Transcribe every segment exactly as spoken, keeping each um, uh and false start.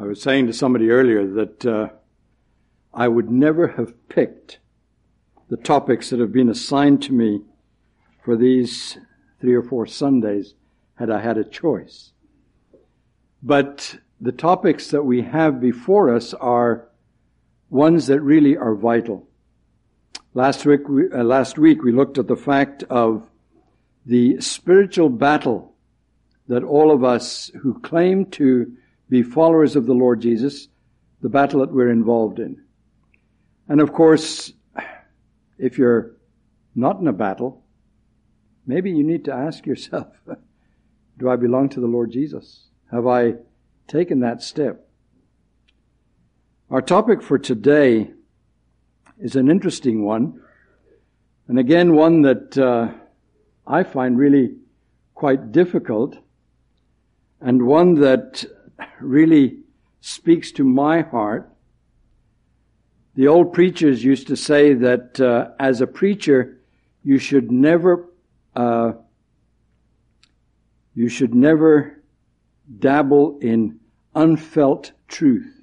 I was saying to somebody earlier that uh, I would never have picked the topics that have been assigned to me for these three or four Sundays had I had a choice. But the topics that we have before us are ones that really are vital. Last week, we, uh, last week we looked at the fact of the spiritual battle that all of us who claim to be followers of the Lord Jesus, the battle that we're involved in. And of course, if you're not in a battle, maybe you need to ask yourself, do I belong to the Lord Jesus? Have I taken that step? Our topic for today is an interesting one, and again one that uh, I find really quite difficult, and one that really speaks to my heart. The old preachers used to say that uh, as a preacher, you should never, uh, you should never dabble in unfelt truth.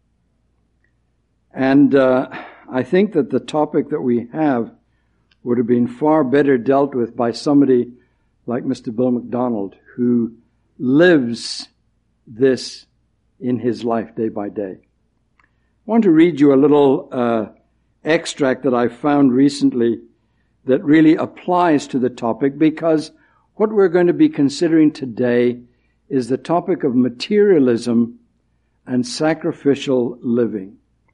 And uh, I think that the topic that we have would have been far better dealt with by somebody like Mister Bill McDonald, who lives this in his life day by day. I want to read you a little uh, extract that I found recently that really applies to the topic, because what we're going to be considering today is the topic of materialism and sacrificial living.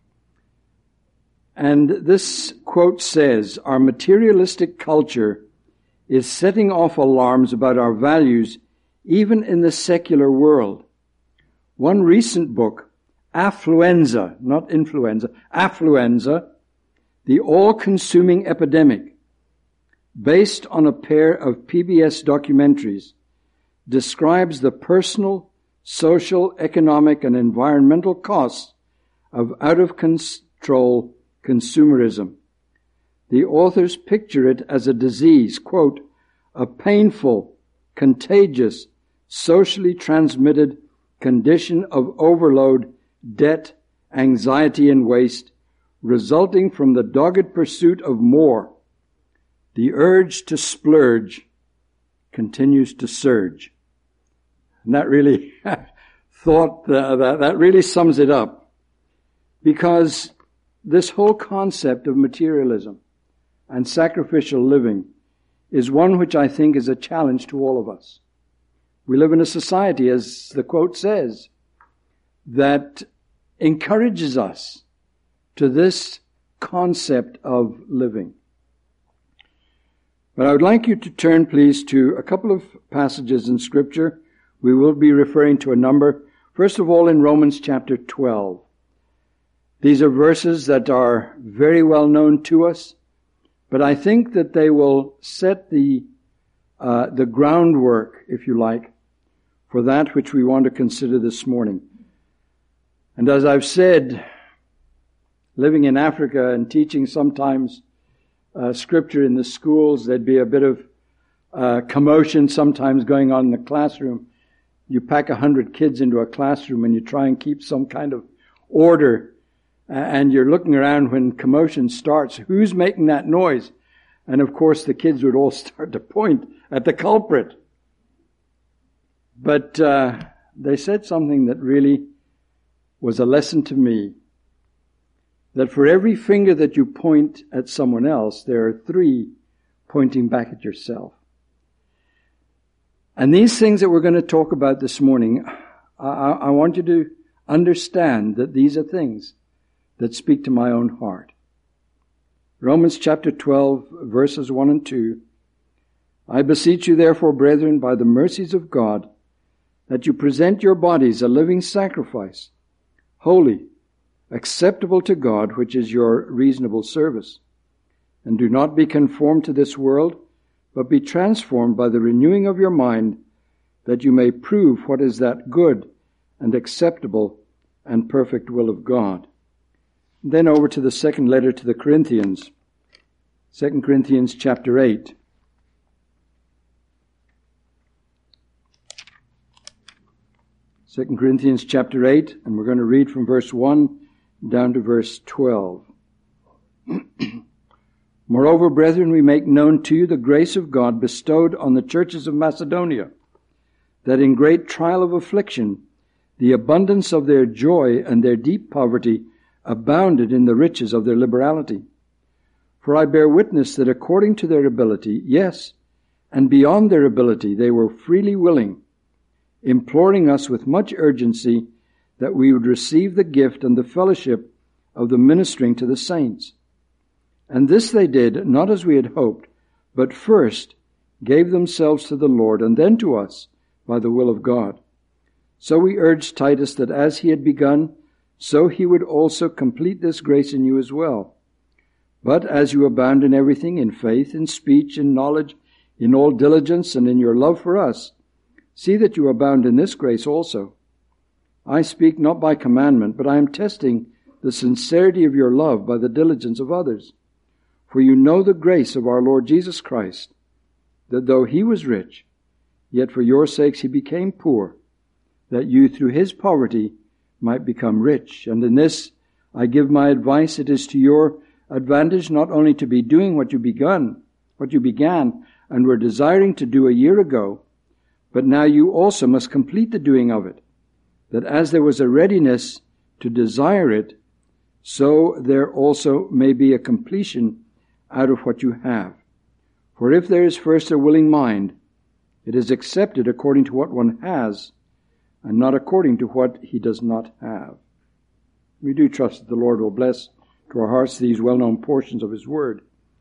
And this quote says, "Our materialistic culture is setting off alarms about our values even in the secular world. One recent book, Affluenza, not influenza, Affluenza, the all-consuming epidemic, based on a pair of P B S documentaries, describes the personal, social, economic, and environmental costs of out-of-control consumerism. The authors picture it as a disease, quote, a painful, contagious, socially transmitted condition of overload, debt, anxiety, and waste, resulting from the dogged pursuit of more. The urge to splurge continues to surge." And that really thought uh, that that really sums it up, because this whole concept of materialism and sacrificial living is one which I think is a challenge to all of us. We live in a society, as the quote says, that encourages us to this concept of living. But I would like you to turn, please, to a couple of passages in Scripture. We will be referring to a number. First of all, in Romans chapter twelve. These are verses that are very well known to us, but I think that they will set the uh, the groundwork, if you like, for that which we want to consider this morning. And as I've said, living in Africa and teaching sometimes uh, Scripture in the schools, there'd be a bit of uh, commotion sometimes going on in the classroom. You pack a hundred kids into a classroom and you try and keep some kind of order, and you're looking around when commotion starts. Who's making that noise? And of course the kids would all start to point at the culprit. But uh, they said something that really was a lesson to me. That for every finger that you point at someone else, there are three pointing back at yourself. And these things that we're going to talk about this morning, I, I want you to understand that these are things that speak to my own heart. Romans chapter twelve, verses one and two. "I beseech you therefore, brethren, by the mercies of God, that you present your bodies a living sacrifice, holy, acceptable to God, which is your reasonable service. And do not be conformed to this world, but be transformed by the renewing of your mind, that you may prove what is that good and acceptable and perfect will of God." Then over to the second letter to the Corinthians, Second Corinthians chapter eight. Second Corinthians chapter eight, and we're going to read from verse one down to verse twelve. Moreover, brethren, we make known to you the grace of God bestowed on the churches of Macedonia, that in great trial of affliction, the abundance of their joy and their deep poverty abounded in the riches of their liberality. For I bear witness that according to their ability, yes, and beyond their ability, they were freely willing, imploring us with much urgency that we would receive the gift and the fellowship of the ministering to the saints. And this they did, not as we had hoped, but first gave themselves to the Lord, and then to us, by the will of God. So we urged Titus that as he had begun, so he would also complete this grace in you as well. But as you abound in everything, in faith, in speech, in knowledge, in all diligence, and in your love for us, see that you abound in this grace also. I speak not by commandment, but I am testing the sincerity of your love by the diligence of others. For you know the grace of our Lord Jesus Christ, that though he was rich, yet for your sakes he became poor, that you through his poverty might become rich. And in this I give my advice. It is to your advantage not only to be doing what you begun, what you began and were desiring to do a year ago, but now you also must complete the doing of it, that as there was a readiness to desire it, so there also may be a completion out of what you have. For if there is first a willing mind, it is accepted according to what one has, and not according to what he does not have. We do trust that the Lord will bless to our hearts these well-known portions of his word.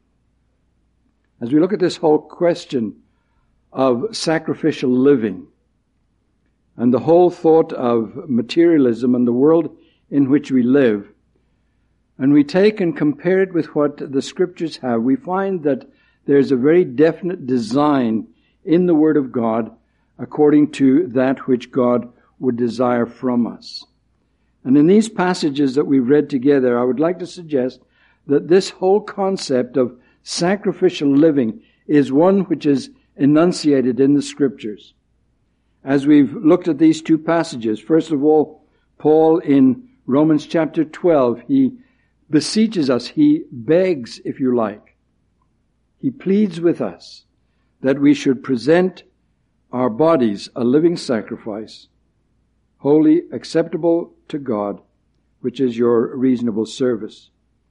As we look at this whole question of sacrificial living, and the whole thought of materialism and the world in which we live, and we take and compare it with what the Scriptures have, we find that there's a very definite design in the Word of God according to that which God would desire from us. And in these passages that we've read together, I would like to suggest that this whole concept of sacrificial living is one which is enunciated in the Scriptures. As we've looked at these two passages, first of all, Paul in Romans chapter twelve, he beseeches us, he begs, if you like, he pleads with us that we should present our bodies a living sacrifice, holy, acceptable to God, which is your reasonable service.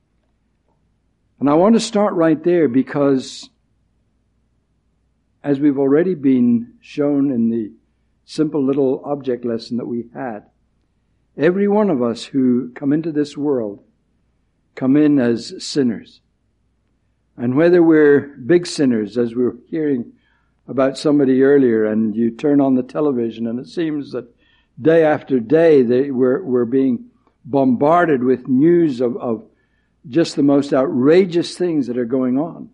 And I want to start right there because, as we've already been shown in the simple little object lesson that we had, every one of us who come into this world come in as sinners. And whether we're big sinners, as we were hearing about somebody earlier, and you turn on the television and it seems that day after day they, we're, we're being bombarded with news of, of just the most outrageous things that are going on.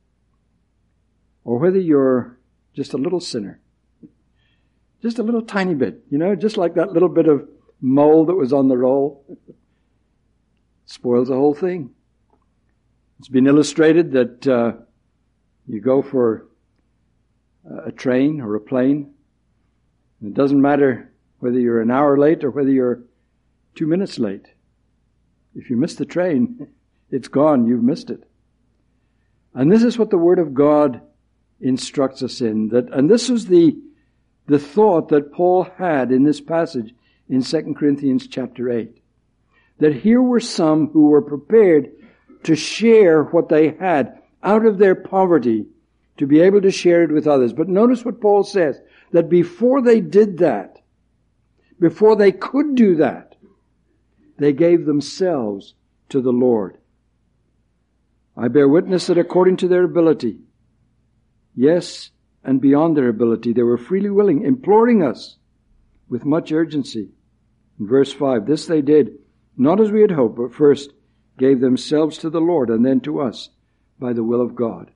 Or whether you're just a little sinner. Just a little tiny bit, you know, just like that little bit of mold that was on the roll. Spoils the whole thing. It's been illustrated that uh, you go for a train or a plane, and it doesn't matter whether you're an hour late or whether you're two minutes late. If you miss the train, it's gone. You've missed it. And this is what the Word of God instructs us in. That, and this was the the thought that Paul had in this passage in Second Corinthians chapter eight. That here were some who were prepared to share what they had out of their poverty, to be able to share it with others. But notice what Paul says, that before they did that, before they could do that, they gave themselves to the Lord. I bear witness that according to their ability, yes, and beyond their ability, they were freely willing, imploring us with much urgency. In verse five, this they did, not as we had hoped, but first gave themselves to the Lord and then to us by the will of God.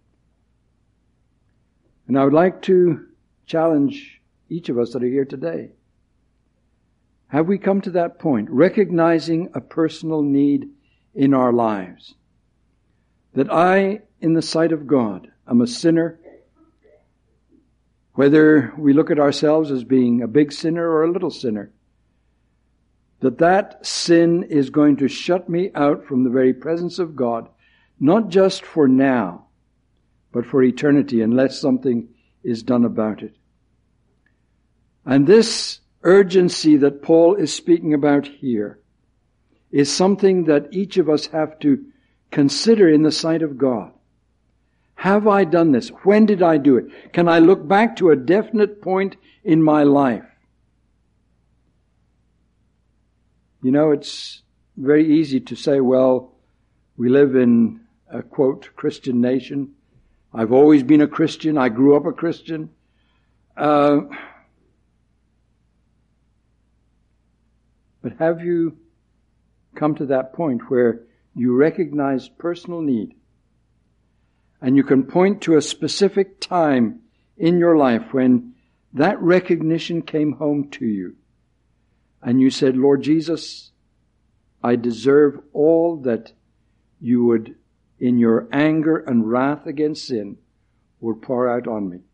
And I would like to challenge each of us that are here today. Have we come to that point, recognizing a personal need in our lives? That I, in the sight of God, am a sinner, whether we look at ourselves as being a big sinner or a little sinner. that that sin is going to shut me out from the very presence of God, not just for now, but for eternity, unless something is done about it. And this urgency that Paul is speaking about here is something that each of us have to consider in the sight of God. Have I done this? When did I do it? Can I look back to a definite point in my life? You know, it's very easy to say, well, we live in a, quote, Christian nation. I've always been a Christian. I grew up a Christian. Uh, but have you come to that point where you recognize personal need and you can point to a specific time in your life when that recognition came home to you and you said, Lord Jesus, I deserve all that you would, in your anger and wrath against sin, would pour out on me.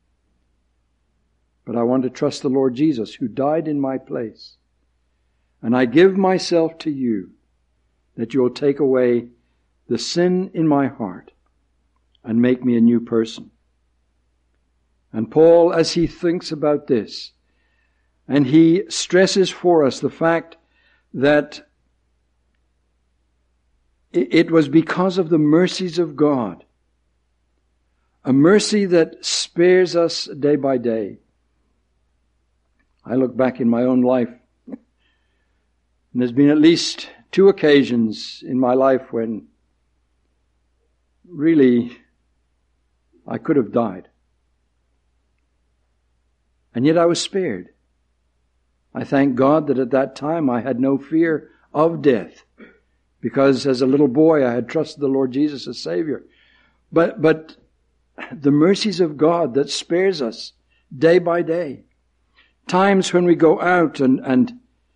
But I want to trust the Lord Jesus, who died in my place. And I give myself to you, that you'll take away the sin in my heart and make me a new person. And Paul, as he thinks about this, and he stresses for us the fact that it was because of the mercies of God, a mercy that spares us day by day. I look back in my own life, and there's been at least two occasions in my life when really I could have died. And yet I was spared. I thank God that at that time I had no fear of death, because as a little boy I had trusted the Lord Jesus as Savior. But, but the mercies of God that spares us day by day. Times when we go out and, and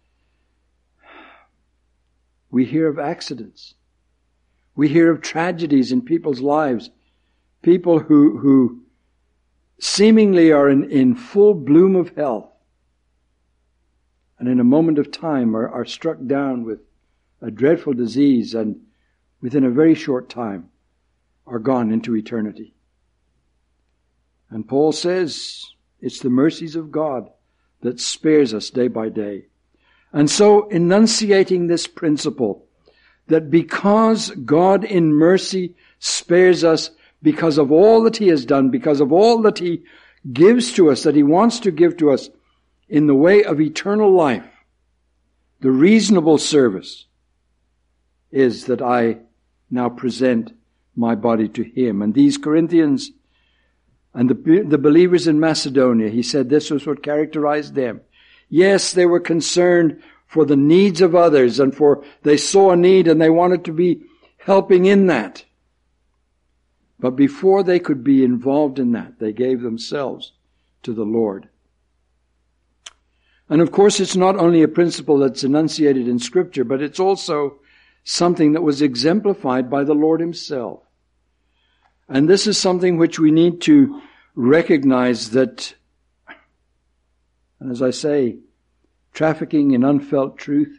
we hear of accidents. We hear of tragedies in people's lives. People who, who seemingly are in, in full bloom of health, and in a moment of time are, are struck down with a dreadful disease, and within a very short time are gone into eternity. And Paul says it's the mercies of God that spares us day by day. And so enunciating this principle that because God in mercy spares us because of all that He has done, because of all that He gives to us, that He wants to give to us in the way of eternal life, the reasonable service is that I now present my body to Him. And these Corinthians and the, the believers in Macedonia, he said this was what characterized them. Yes, they were concerned for the needs of others, and for they saw a need and they wanted to be helping in that. But before they could be involved in that, they gave themselves to the Lord. And of course, it's not only a principle that's enunciated in Scripture, but it's also something that was exemplified by the Lord Himself. And this is something which we need to recognize that, and as I say, trafficking in unfelt truth,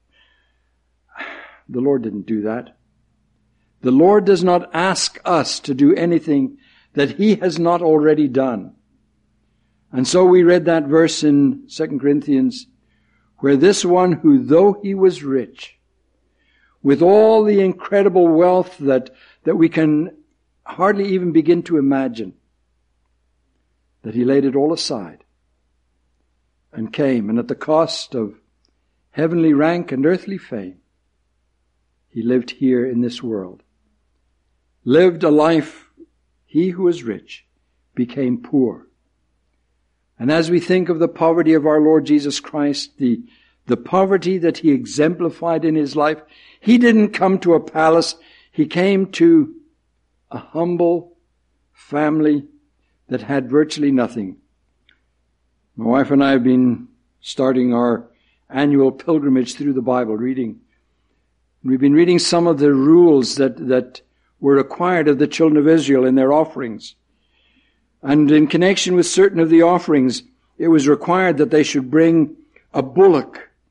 the Lord didn't do that. The Lord does not ask us to do anything that He has not already done. And so we read that verse in Second Corinthians, where this one who, though he was rich, with all the incredible wealth that, that we can hardly even begin to imagine, that he laid it all aside and came, and at the cost of heavenly rank and earthly fame, he lived here in this world. Lived a life, he who was rich became poor. And as we think of the poverty of our Lord Jesus Christ, the, the poverty that He exemplified in His life, He didn't come to a palace. He came to a humble family that had virtually nothing. My wife and I have been starting our annual pilgrimage through the Bible, reading. We've been reading some of the rules that, that were required of the children of Israel in their offerings. And in connection with certain of the offerings, it was required that they should bring a bullock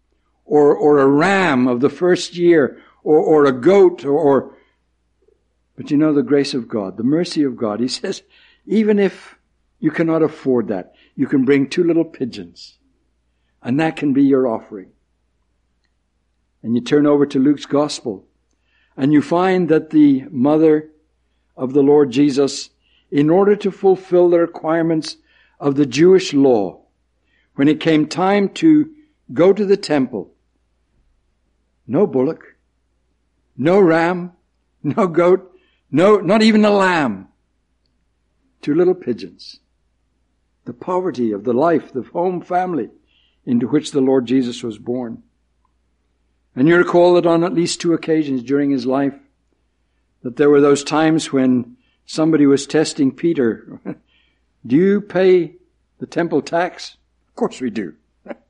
or, or a ram of the first year, or, or a goat, or, or, but you know the grace of God, the mercy of God. He says, even if you cannot afford that, you can bring two little pigeons, and that can be your offering. And you turn over to Luke's Gospel, and you find that the mother of the Lord Jesus, in order to fulfill the requirements of the Jewish law, when it came time to go to the temple, no bullock, no ram, no goat, no, not even a lamb, two little pigeons. The poverty of the life, the home family into which the Lord Jesus was born. And you recall that on at least two occasions during his life, that there were those times when somebody was testing Peter. Do you pay the temple tax? Of course we do.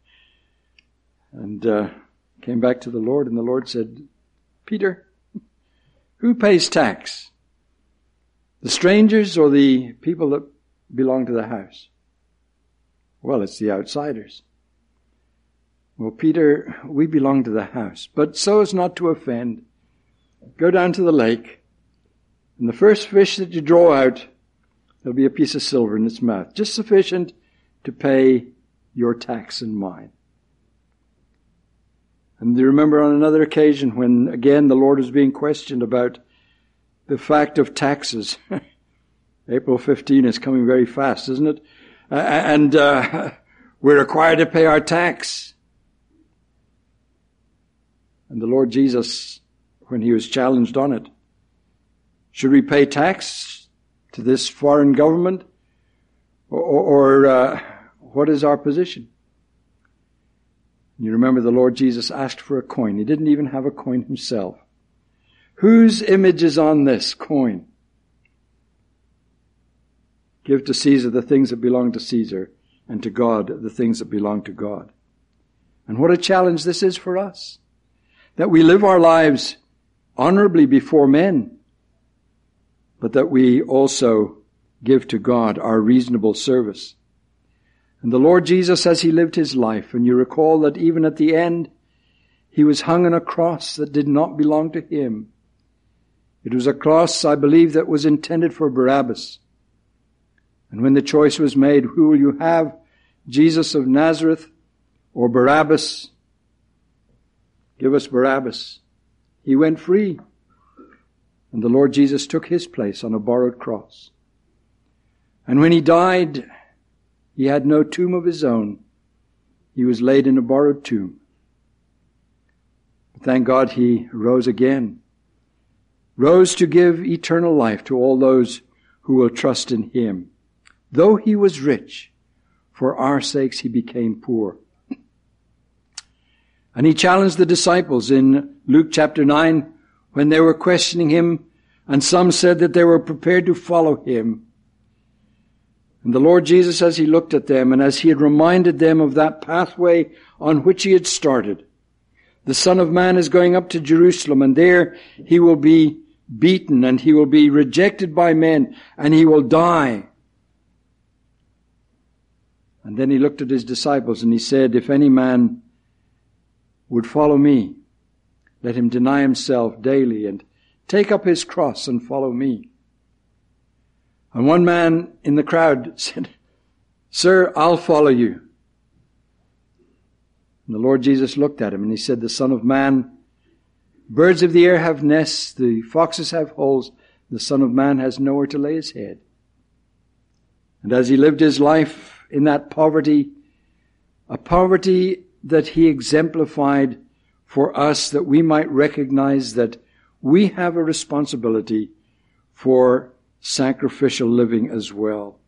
And uh, came back to the Lord, and the Lord said, Peter, who pays tax? The strangers or the people that belong to the house? Well, it's the outsiders. Well, Peter, we belong to the house, but so as not to offend, go down to the lake, and the first fish that you draw out, there'll be a piece of silver in its mouth, just sufficient to pay your tax and mine. And do you remember on another occasion when, again, the Lord was being questioned about the fact of taxes? April fifteenth is coming very fast, isn't it? Uh, and uh, we're required to pay our tax. And the Lord Jesus, when he was challenged on it, should we pay tax to this foreign government? Or, or uh, what is our position? You remember the Lord Jesus asked for a coin. He didn't even have a coin himself. Whose image is on this coin? Give to Caesar the things that belong to Caesar, and to God the things that belong to God. And what a challenge this is for us. That we live our lives honorably before men, but that we also give to God our reasonable service. And the Lord Jesus, as he lived his life, and you recall that even at the end, he was hung on a cross that did not belong to him. It was a cross, I believe, that was intended for Barabbas. And when the choice was made, who will you have, Jesus of Nazareth or Barabbas? Give us Barabbas. He went free. And the Lord Jesus took his place on a borrowed cross. And when he died, he had no tomb of his own. He was laid in a borrowed tomb. But thank God he rose again. Rose to give eternal life to all those who will trust in him. Though he was rich, for our sakes he became poor. And he challenged the disciples in Luke chapter nine when they were questioning him, and some said that they were prepared to follow him. And the Lord Jesus, as he looked at them and as he had reminded them of that pathway on which he had started, the Son of Man is going up to Jerusalem, and there he will be beaten and he will be rejected by men and he will die. And then he looked at his disciples and he said, if any man would follow me, let him deny himself daily and take up his cross and follow me. And one man in the crowd said, Sir, I'll follow you. And the Lord Jesus looked at him and he said, the Son of Man, birds of the air have nests, the foxes have holes, the Son of Man has nowhere to lay his head. And as he lived his life in that poverty, a poverty that he exemplified for us, that we might recognize that we have a responsibility for sacrificial living as well.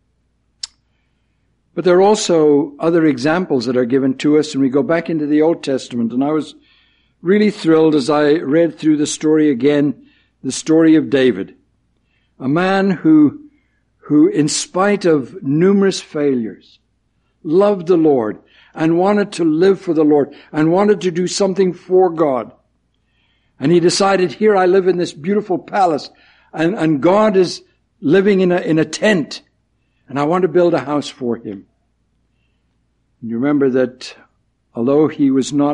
But there are also other examples that are given to us, and we go back into the Old Testament, and I was really thrilled as I read through the story again, the story of David, a man who, who in spite of numerous failures, loved the Lord and wanted to live for the Lord and wanted to do something for God. And he decided, here I live in this beautiful palace, and, and God is living in a, in a tent, and I want to build a house for him. And you remember that although he was not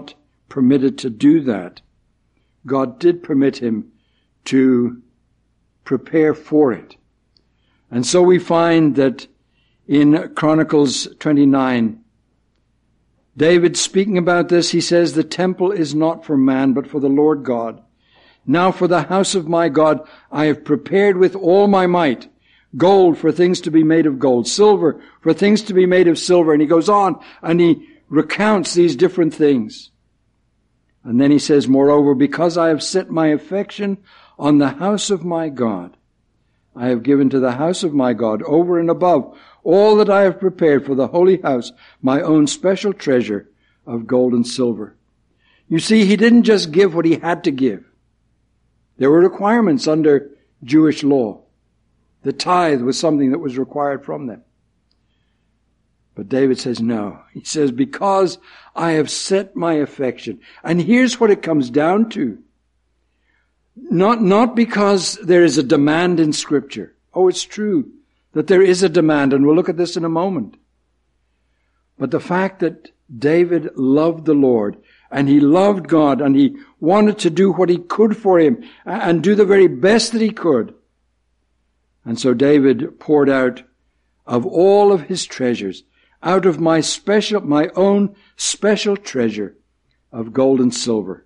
permitted to do that. God did permit him to prepare for it. And so we find that in Chronicles twenty-nine, David speaking about this, he says, the temple is not for man, but for the Lord God. Now for the house of my God, I have prepared with all my might gold for things to be made of gold, silver for things to be made of silver. And he goes on and he recounts these different things. And then he says, moreover, because I have set my affection on the house of my God, I have given to the house of my God over and above all that I have prepared for the holy house, my own special treasure of gold and silver. You see, he didn't just give what he had to give. There were requirements under Jewish law. The tithe was something that was required from them. But David says, no. He says, because I have set my affection. And here's what it comes down to. Not, not because there is a demand in Scripture. Oh, it's true that there is a demand, and we'll look at this in a moment. But the fact that David loved the Lord, and he loved God, and he wanted to do what he could for him, and do the very best that he could. And so David poured out of all of his treasures, out of my special, my own special treasure of gold and silver.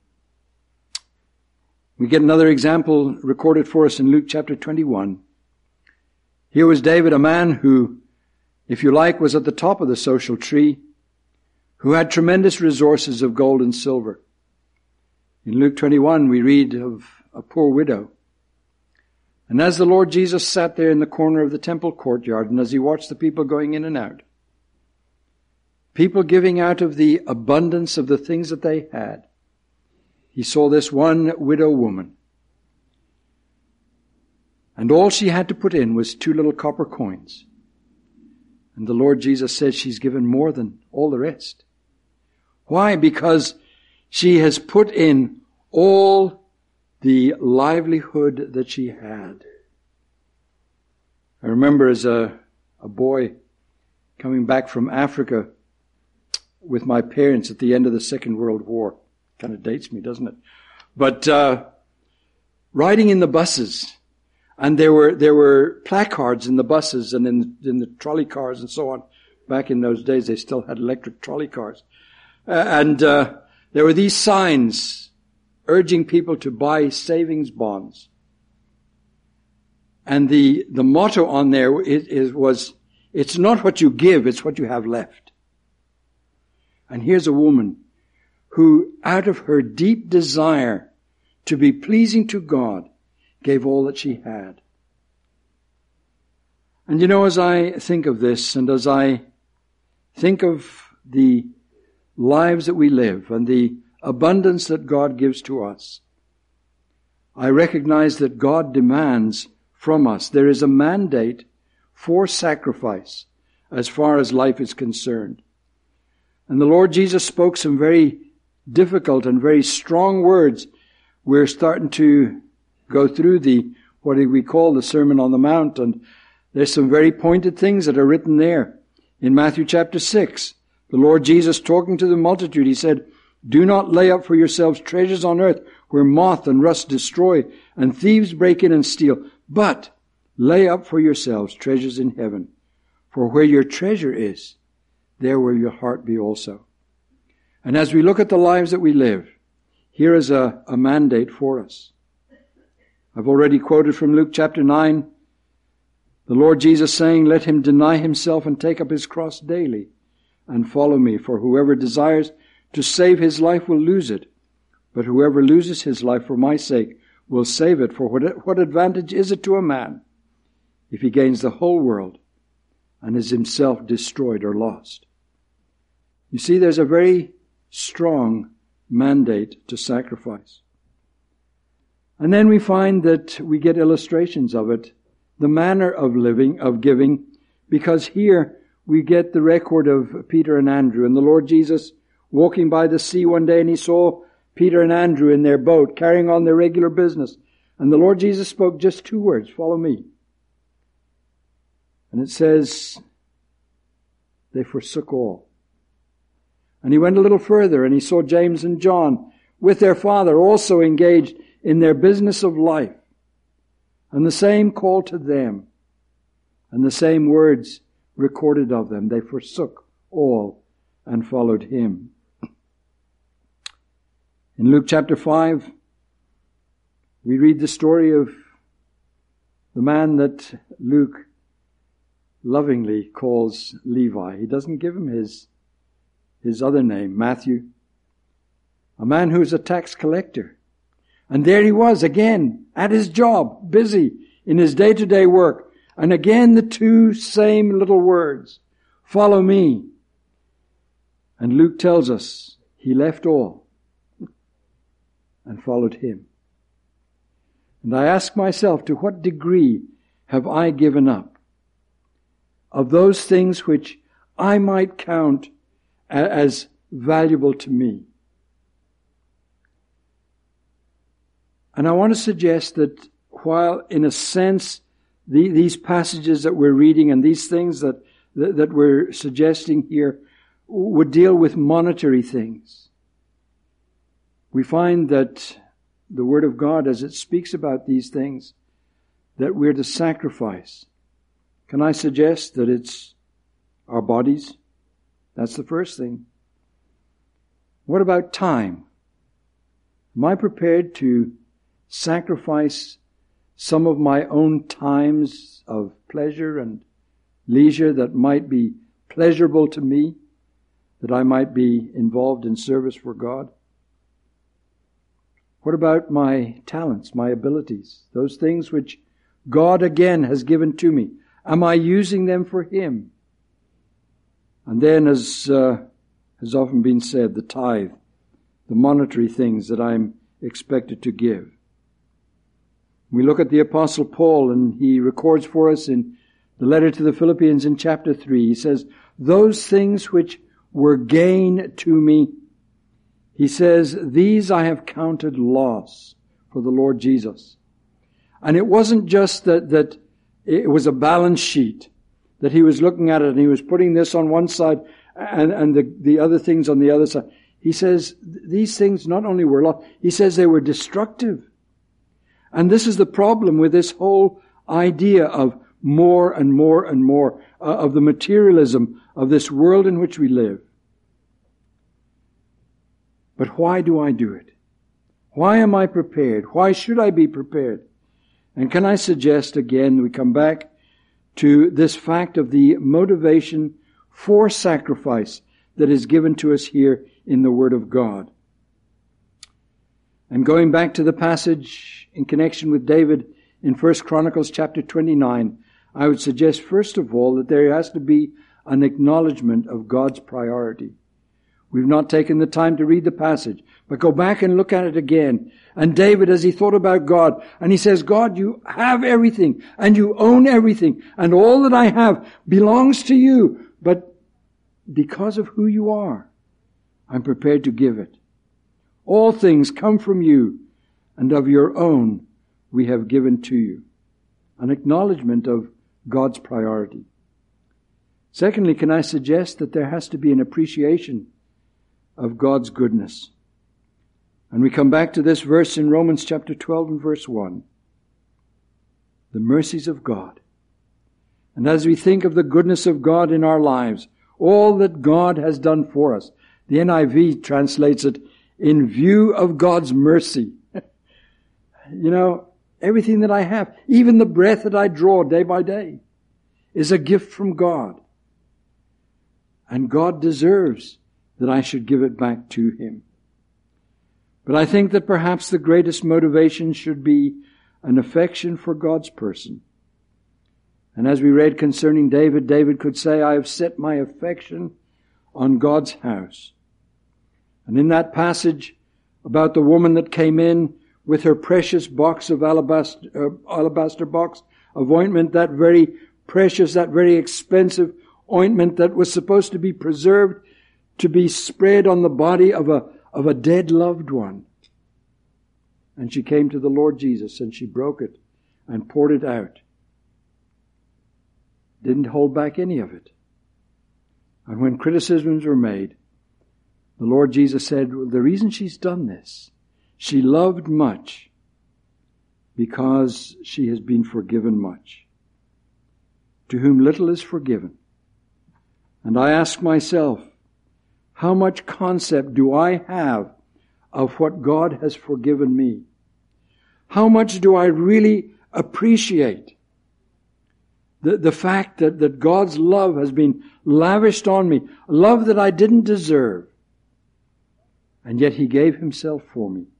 We get another example recorded for us in Luke chapter twenty-one. Here was David, a man who, if you like, was at the top of the social tree, who had tremendous resources of gold and silver. In Luke twenty-one, we read of a poor widow. And as the Lord Jesus sat there in the corner of the temple courtyard, and as he watched the people going in and out, people giving out of the abundance of the things that they had, he saw this one widow woman. And all she had to put in was two little copper coins. And the Lord Jesus said she's given more than all the rest. Why? Because she has put in all the livelihood that she had. I remember as a, a boy coming back from Africa with my parents at the end of the Second World War. Kind of dates me, doesn't it? But uh, riding in the buses, and there were there were placards in the buses and in in the trolley cars and so on. Back in those days, they still had electric trolley cars, uh, and uh, there were these signs urging people to buy savings bonds. And the the motto on there is, is was, "It's not what you give; it's what you have left." And here's a woman who, out of her deep desire to be pleasing to God, gave all that she had. And you know, as I think of this, and as I think of the lives that we live, and the abundance that God gives to us, I recognize that God demands from us. There is a mandate for sacrifice as far as life is concerned. And the Lord Jesus spoke some very difficult and very strong words. We're starting to go through the, what we call the Sermon on the Mount, and there's some very pointed things that are written there. In Matthew chapter six, the Lord Jesus, talking to the multitude, he said, "Do not lay up for yourselves treasures on earth where moth and rust destroy and thieves break in and steal, but lay up for yourselves treasures in heaven. For where your treasure is, there will your heart be also." And as we look at the lives that we live, here is a, a mandate for us. I've already quoted from Luke chapter nine, the Lord Jesus saying, "Let him deny himself and take up his cross daily and follow me. For whoever desires to save his life will lose it. But whoever loses his life for my sake will save it. For what, what advantage is it to a man if he gains the whole world and is himself destroyed or lost?" You see, there's a very strong mandate to sacrifice. And then we find that we get illustrations of it, the manner of living, of giving, because here we get the record of Peter and Andrew. And the Lord Jesus walking by the sea one day, and he saw Peter and Andrew in their boat carrying on their regular business. And the Lord Jesus spoke just two words, "Follow me." And it says, they forsook all. And he went a little further and he saw James and John with their father also engaged in their business of life. And the same call to them and the same words recorded of them. They forsook all and followed him. In Luke chapter five, we read the story of the man that Luke lovingly calls Levi. He doesn't give him his, his other name, Matthew. A man who's a tax collector. And there he was again at his job, busy in his day-to-day work. And again the two same little words, follow me. And Luke tells us he left all and followed him. And I ask myself, to what degree have I given up of those things which I might count as valuable to me? And I want to suggest that while in a sense the, these passages that we're reading and these things that, that, that we're suggesting here would deal with monetary things, we find that the Word of God, as it speaks about these things, that we're to sacrifice. Can I suggest that it's our bodies? That's the first thing. What about time? Am I prepared to sacrifice some of my own times of pleasure and leisure that might be pleasurable to me, that I might be involved in service for God? What about my talents, my abilities, those things which God again has given to me? Am I using them for Him? And then, as uh, has often been said, the tithe, the monetary things that I'm expected to give. We look at the Apostle Paul, and he records for us in the letter to the Philippians in chapter three. He says, those things which were gain to me, he says, these I have counted loss for the Lord Jesus. And it wasn't just that, that it was a balance sheet, that he was looking at it and he was putting this on one side and, and the, the other things on the other side. He says, these things not only were lost, he says they were destructive. And this is the problem with this whole idea of more and more and more, uh, of the materialism of this world in which we live. But why do I do it? Why am I prepared? Why should I be prepared? And can I suggest again, we come back to this fact of the motivation for sacrifice that is given to us here in the Word of God. And going back to the passage in connection with David in First Chronicles chapter twenty-nine, I would suggest first of all that there has to be an acknowledgement of God's priority. We've not taken the time to read the passage, but go back and look at it again. And David, as he thought about God, and he says, God, you have everything, and you own everything, and all that I have belongs to you, but because of who you are, I'm prepared to give it. All things come from you, and of your own we have given to you. An acknowledgement of God's priority. Secondly, can I suggest that there has to be an appreciation of God's goodness. And we come back to this verse in Romans chapter twelve and verse one. The mercies of God. And as we think of the goodness of God in our lives, all that God has done for us, the N I V translates it, in view of God's mercy. You know, everything that I have, even the breath that I draw day by day, is a gift from God. And God deserves that I should give it back to Him. But I think that perhaps the greatest motivation should be an affection for God's person. And as we read concerning David, David could say, I have set my affection on God's house. And in that passage about the woman that came in with her precious box of alabaster, uh, alabaster box of ointment, that very precious, that very expensive ointment that was supposed to be preserved, to be spread on the body of a, of a dead loved one. And she came to the Lord Jesus and she broke it and poured it out. Didn't hold back any of it. And when criticisms were made, The Lord Jesus said, well, the reason she's done this, she loved much because she has been forgiven much. To whom little is forgiven. And I ask myself, how much concept do I have of what God has forgiven me? How much do I really appreciate the, the fact that, that God's love has been lavished on me, love that I didn't deserve, and yet He gave Himself for me.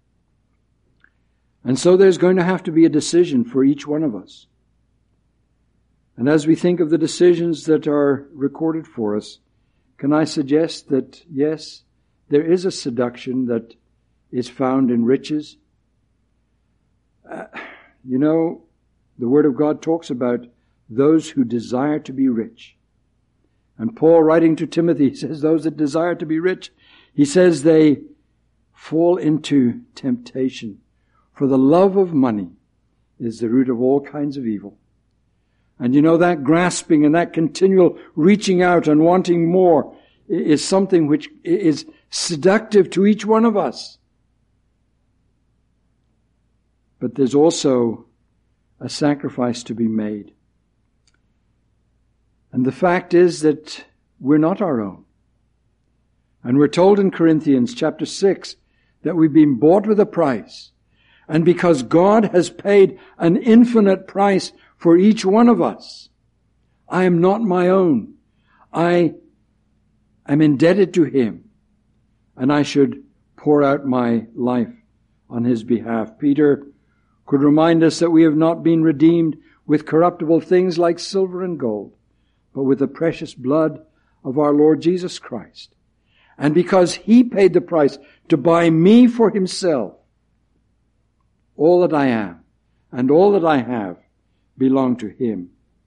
And so there's going to have to be a decision for each one of us. And as we think of the decisions that are recorded for us, can I suggest that, yes, there is a seduction that is found in riches. Uh, you know, the Word of God talks about those who desire to be rich. And Paul, writing to Timothy, says those that desire to be rich, he says they fall into temptation. For the love of money is the root of all kinds of evil. And you know, that grasping and that continual reaching out and wanting more is something which is seductive to each one of us. But there's also a sacrifice to be made. And the fact is that we're not our own. And we're told in Corinthians chapter six that we've been bought with a price. And because God has paid an infinite price for each one of us, I am not my own. I am indebted to Him, and I should pour out my life on His behalf. Peter could remind us that we have not been redeemed with corruptible things like silver and gold, but with the precious blood of our Lord Jesus Christ. And because He paid the price to buy me for Himself, all that I am and all that I have belong to Him.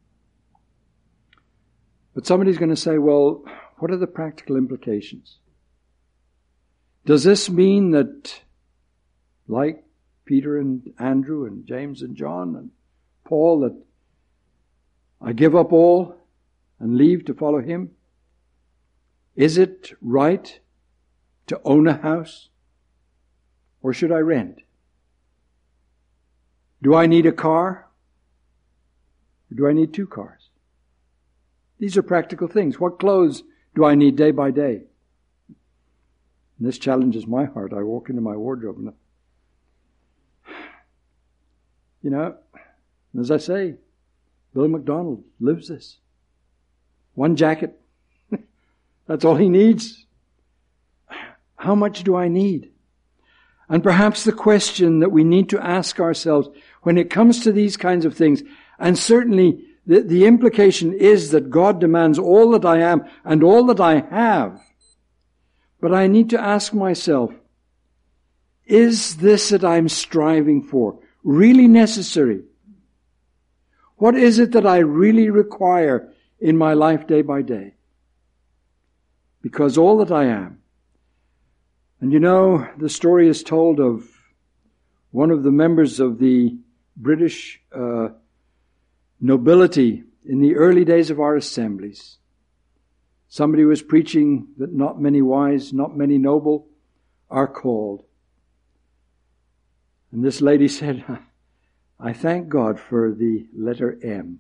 But somebody's going to say, well, what are the practical implications? Does this mean that, like Peter and Andrew and James and John and Paul, that I give up all and leave to follow Him? Is it right to own a house, or should I rent? Do I need a car? Or do I need two cars? These are practical things. What clothes do I need day by day? And this challenges my heart. I walk into my wardrobe and, you know, as I say, Bill McDonald lives this. One jacket. That's all he needs. How much do I need? And perhaps the question that we need to ask ourselves when it comes to these kinds of things, and certainly the, the implication is that God demands all that I am and all that I have. But I need to ask myself, is this that I'm striving for really necessary? What is it that I really require in my life day by day? Because all that I am. And you know, the story is told of one of the members of the British uh, nobility in the early days of our assemblies. Somebody was preaching that not many wise, not many noble are called. And this lady said, I thank God for the letter M.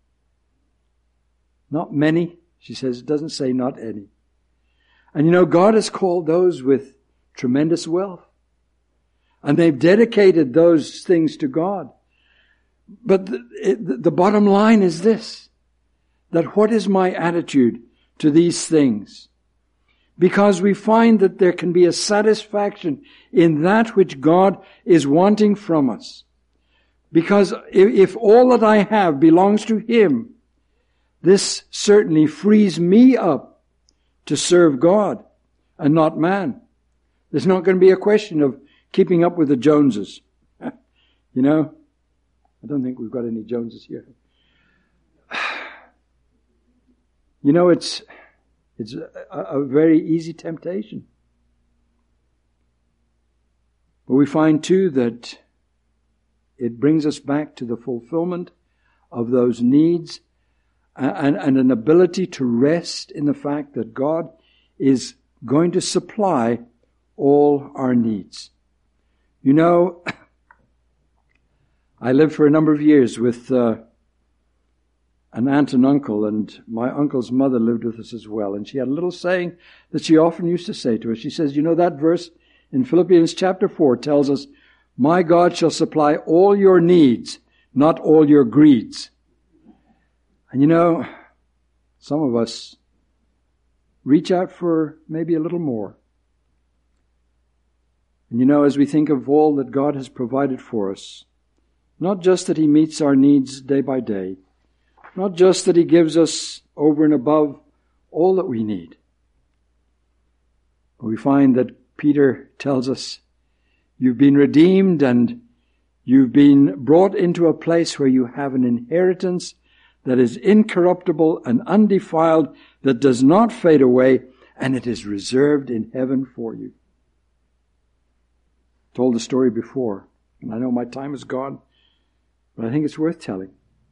Not many, she says, it doesn't say not any. And you know, God has called those with tremendous wealth. And they've dedicated those things to God. But the, it, the bottom line is this, that what is my attitude to these things? Because we find that there can be a satisfaction in that which God is wanting from us. Because if, if all that I have belongs to Him, this certainly frees me up to serve God and not man. There's not going to be a question of keeping up with the Joneses. You know, I don't think we've got any Joneses here. You know, it's it's a, a very easy temptation. But we find too that it brings us back to the fulfillment of those needs and, and an ability to rest in the fact that God is going to supply all our needs. You know, I lived for a number of years with uh, an aunt and uncle, and my uncle's mother lived with us as well. And she had a little saying that she often used to say to us. She says, you know, that verse in Philippians chapter four tells us, my God shall supply all your needs, not all your greeds. And you know, some of us reach out for maybe a little more. And you know, as we think of all that God has provided for us, not just that He meets our needs day by day, not just that He gives us over and above all that we need, but we find that Peter tells us, you've been redeemed and you've been brought into a place where you have an inheritance that is incorruptible and undefiled, that does not fade away, and it is reserved in heaven for you. I told the story before, and I know my time is gone, but I think it's worth telling.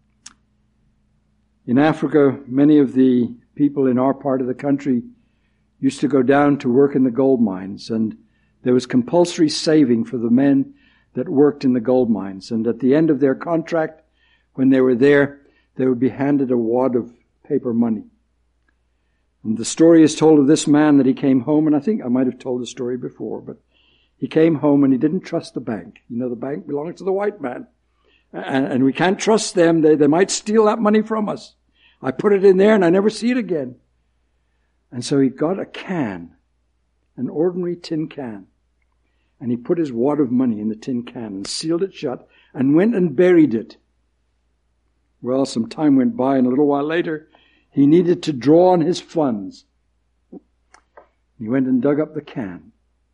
In Africa, many of the people in our part of the country used to go down to work in the gold mines, and there was compulsory saving for the men that worked in the gold mines. And at the end of their contract, when they were there, they would be handed a wad of paper money. And the story is told of this man that he came home, and I think I might have told the story before, but he came home and he didn't trust the bank. You know, the bank belongs to the white man. And, and we can't trust them. They, they might steal that money from us. I put it in there and I never see it again. And so he got a can, an ordinary tin can. And he put his wad of money in the tin can and sealed it shut and went and buried it. Well, some time went by, and a little while later, he needed to draw on his funds. He went and dug up the can.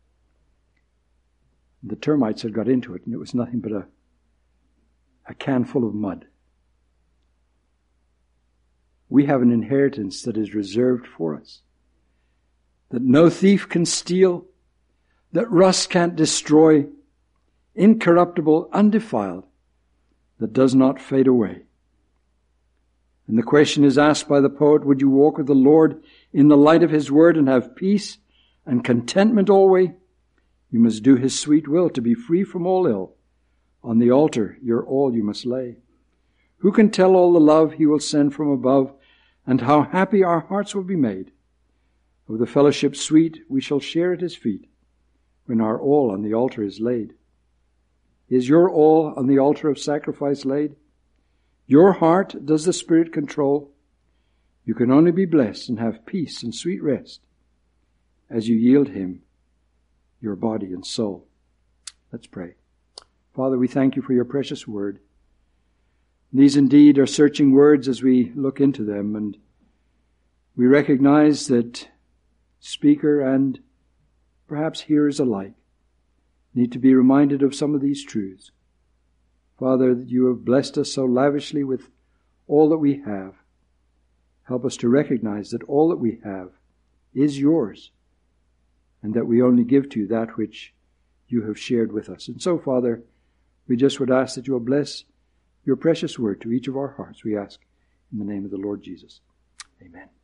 The termites had got into it, and it was nothing but a, a can full of mud. We have an inheritance that is reserved for us, that no thief can steal, that rust can't destroy, incorruptible, undefiled, that does not fade away. And the question is asked by the poet, would you walk with the Lord in the light of His word and have peace and contentment always? You must do His sweet will to be free from all ill. On the altar your all you must lay. Who can tell all the love He will send from above, and how happy our hearts will be made? Of the fellowship sweet we shall share at His feet, when our all on the altar is laid. Is your all on the altar of sacrifice laid? Your heart does the Spirit control? You can only be blessed and have peace and sweet rest as you yield Him your body and soul. Let's pray. Father, we thank You for Your precious word. These indeed are searching words as we look into them, and we recognize that speaker and perhaps hearers alike need to be reminded of some of these truths. Father, that You have blessed us so lavishly with all that we have. Help us to recognize that all that we have is Yours, and that we only give to You that which You have shared with us. And so, Father, we just would ask that You will bless Your precious word to each of our hearts. We ask in the name of the Lord Jesus. Amen.